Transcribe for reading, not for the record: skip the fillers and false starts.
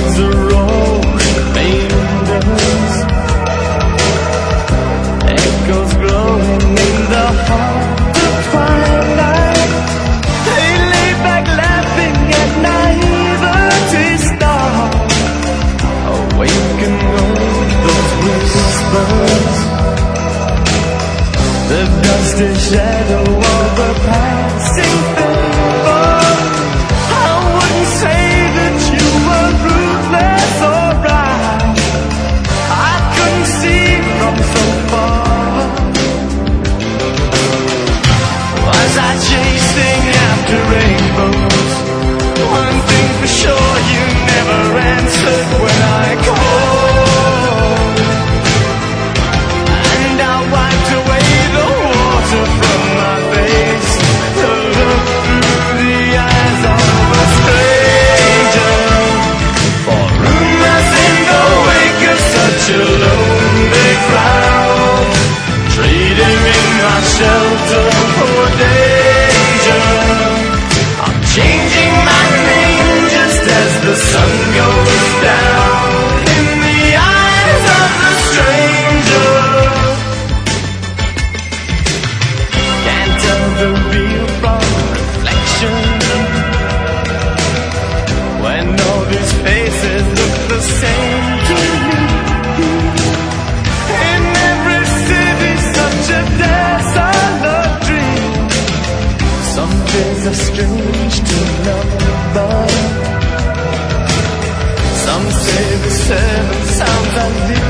winds are rolling, fingers, echoes glowing in the heart of twilight. They lay back laughing at naivety's star, awaken on those whispers, the dusty shadow of a passing fever. I wouldn't say that you were ruthless or right, I couldn't see from so far. Was I chasing after rainbows? One thing for sure, you never answered when I called, and I wiped away the water from my face to look through the eyes of a stranger. For rumors in the wake of such a lonely crowd, trading my shelter for danger. I'm changing my name just as the sun goes down in the eyes of the stranger. Can't tell the real from reflection when all these faces look the same to me. In every city such a desolate dream. Some days are strange to number. Some say the seven sounds are